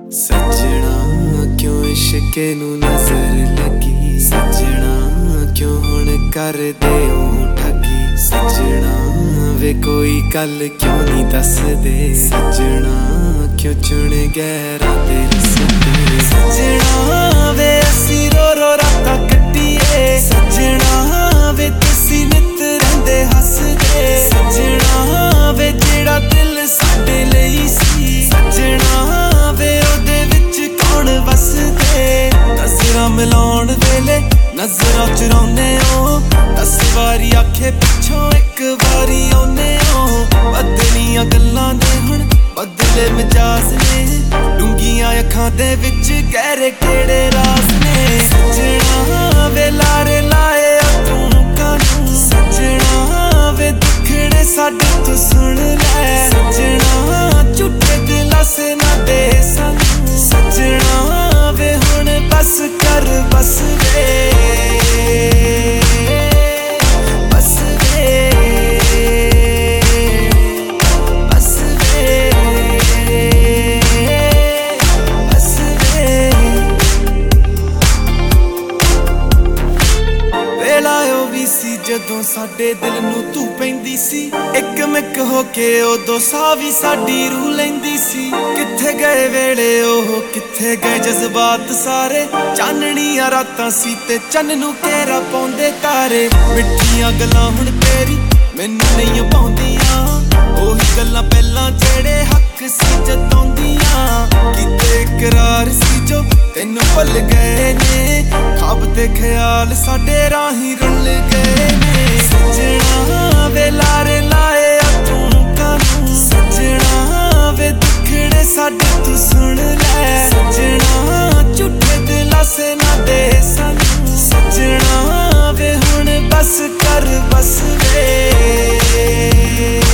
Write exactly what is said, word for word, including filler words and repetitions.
सजना क्यों इश्क नू नजर लगी, सजना क्यों हुण कर दे ठगी, सजना वे कोई गल क्यों नहीं दस दे, सजना क्यों चुन गहरा दे रसते, सजना वे असी रो रो रातां कट्टीए, सजना वे तुसी नित रहिंदे हसदे, सजना वे जेड़ा दिल साडे लई सी, सजना वे ओदे विच कौन वसदे, नजरां मिलाउण वेले नजरां चुराउने ओ, दस वारी आखे पिछों एक वारी आउने ओ, बदलियां गल्लां ने हुण बदले मिजाज ने, डूंगियां अखां दे विच गहरे केड़े राज ने, सजना वे लारे लाए तू कानू, सजना वे दुखड़े साडे तू सुन लै, सजना झूठे दिलासे ना दे सानू, सजना वे हुण बस कर बस वे बस वे बस वे बस वे। वेला ओ भी सी जदों साडे दिल नू तू पैंदी सी, एक मिक होके उदों साह भी साडी रूह लैंदी सी, किथे गए वेले ओह किथे गए जज्बात सारे, चानणियां रातां सी ते चन्न नू घेरा पाउंदे तारे, मिठियां गल्लां हुण तेरी मैनू नहीं पाउंदियां, ओही गल्लां पहलां जेड़े हक सी जताउंदियां, कीते इकरार सी जो तैनू भुल गए ने, ख्वाब ते ख्याल साडे राहीं रुल गए ने, सजना वे लारे लाए तू कानू, सजना वे दुखड़े साडे तू सुन लै, सजना झूठे दिलासे ना दे सानू, सजना वे हुण बस कर बस वे।